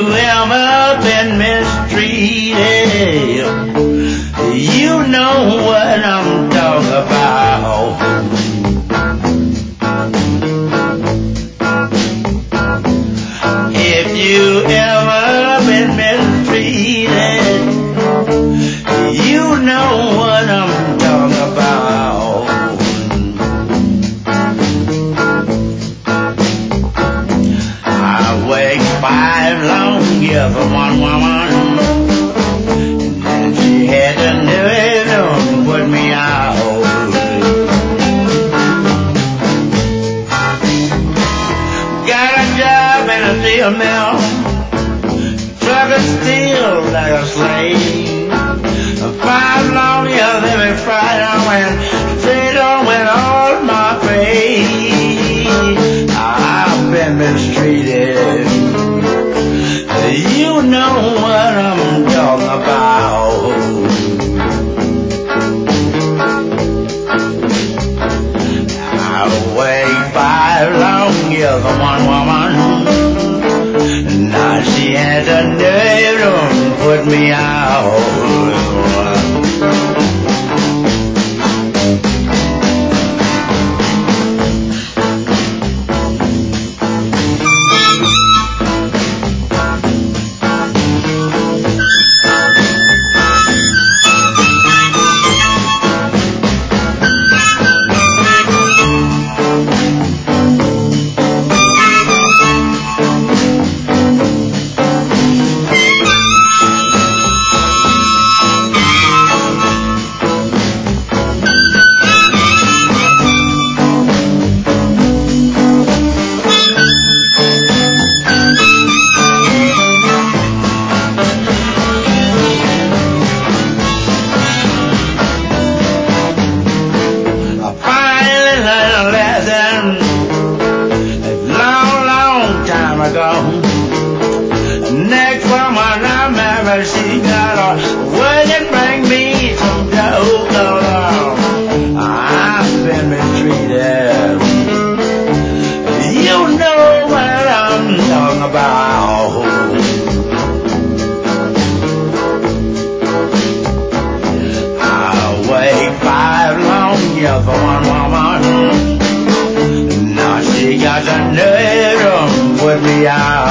you ever been mistreated, you know what I'm talking about. If you ever been mistreated, you know what I'm talking about. I worked 5 long years for one woman, and she had to nerve to put me out. Got a job in a steel mill, trucking steel like a slave. 5 long years every Friday I went straight on with all my pay. I've been mistreated, you know what I'm talking about. I waited 5 long years for one woman, now she has a nerve to put me out. Next woman I married, she got a work and bring me some dough. I've been mistreated, you know what I'm talking about. I wait 5 long years for one woman, now she got the nerve to put me out.